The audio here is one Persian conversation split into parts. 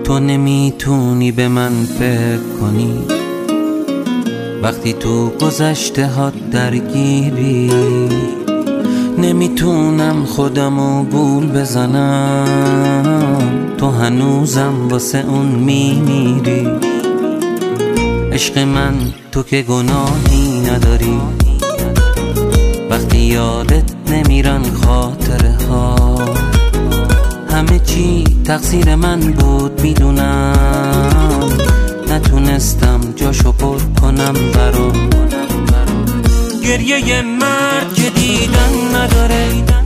تو نمیتونی به من فکر کنی وقتی تو گذشته ها درگیری. نمیتونم خودمو گول بزنم، تو هنوزم واسه اون میمیری. عشق من تو که گناهی نداری، وقتی یادت نمیرن خاطره ها. همه چی تقصیر من بود میدونم، نتونستم جاشو پر کنم برا. گریه مرد که دیدن نداره،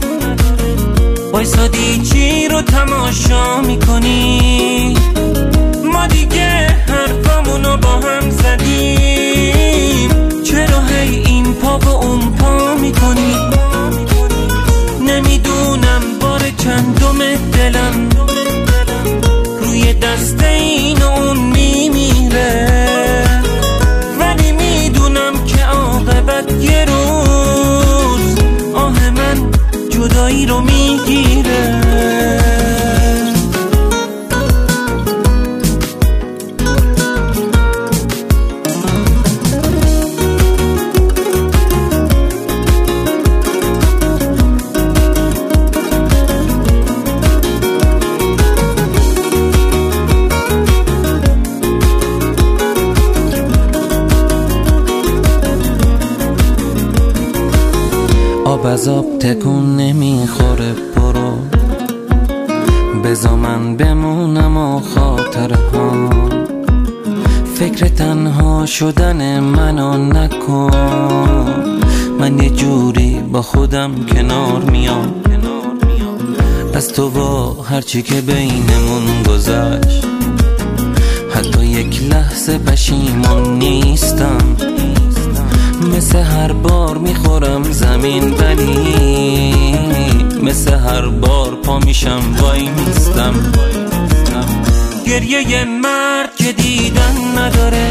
وایسادی چی رو تماشا میکنی؟ ما دیگه حرفامونو با هم زدیم، چرا هی این پا و اون پا میکنی؟ نمیدونم بار چندم دلم روی دست این و اون میمیره، ولی میدونم که عاقبت یه روز آه من جدایی رو میگیره. آب از آب تکون نمیخوره، برو بذار من بمونم و خاطره ها. فکر تنها شدن منو نکن، من یه جوری با خودم کنار میام. از تو با هرچی که بینمون گذشت، حتی یک لحظه پشیمون نیستم. مثل هر بار میخورم زمین، ولی مثل هر بار پا میشم وای میستم. گریه مرد که دیدن نداره،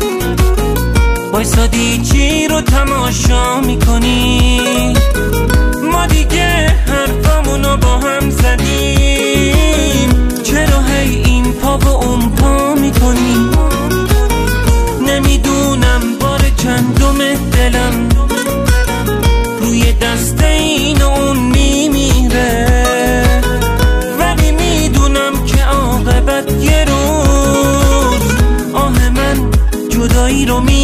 وایسادی چی رو تماشا میکنی؟ ما دیگه حرفامونو با هم زدیم، چرا هی این پا و اون پا میکنی؟ نمیدونم بار چندم دلم روی دست این و اون میمیره، ولی میدونم که عاقبت یه روز آه من جدایی رو